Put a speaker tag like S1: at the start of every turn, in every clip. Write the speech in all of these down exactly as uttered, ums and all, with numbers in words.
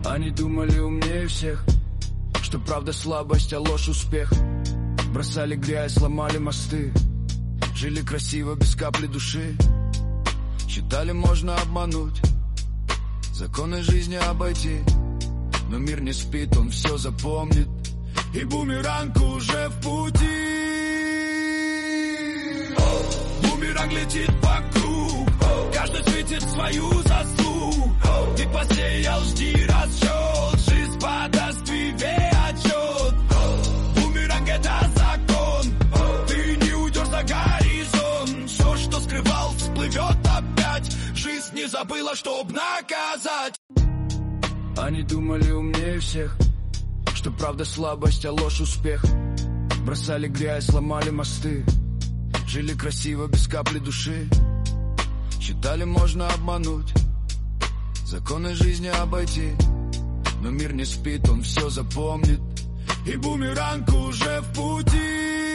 S1: Они думали умнее всех, что правда слабость, а ложь успех. Бросали грязь, ломали мосты, жили красиво, без капли души. Считали, можно обмануть, законы жизни обойти. Но мир не спит, он все запомнит, и бумеранг уже в пути. Бумеранг летит вокруг, каждый светит свою заслугу. Ты посеял, жди расчет, жизнь подаст тебе отчет. Бумеранг это закон, ты не уйдешь за горизонт. Все, что скрывал, всплывет опять. Жизнь не забыла, чтоб наказать. Они думали умнее всех, что правда слабость, а ложь успех. Бросали грязь, ломали мосты, жили красиво, без капли души. Считали, можно обмануть, законы жизни обойти. Но мир не спит, он все запомнит, и бумеранг уже в пути.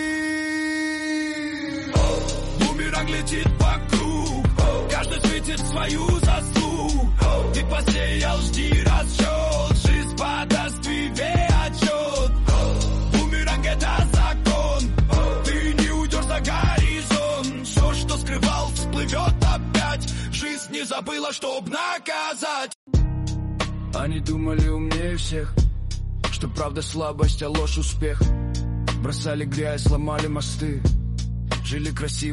S1: Бумеранг летит вокруг, каждый светит свою заслугу. Ты посеял, жди расчет, жизнь подаст тебе отчет. Бумеранг это закон, ты не уйдешь за горизонт. Все, что скрывал, всплывет опять. Жизнь не забыла, чтоб наказать. Они думали умнее всех, что правда слабость, а ложь успех. Бросали грязь, ломали мосты, жили красиво.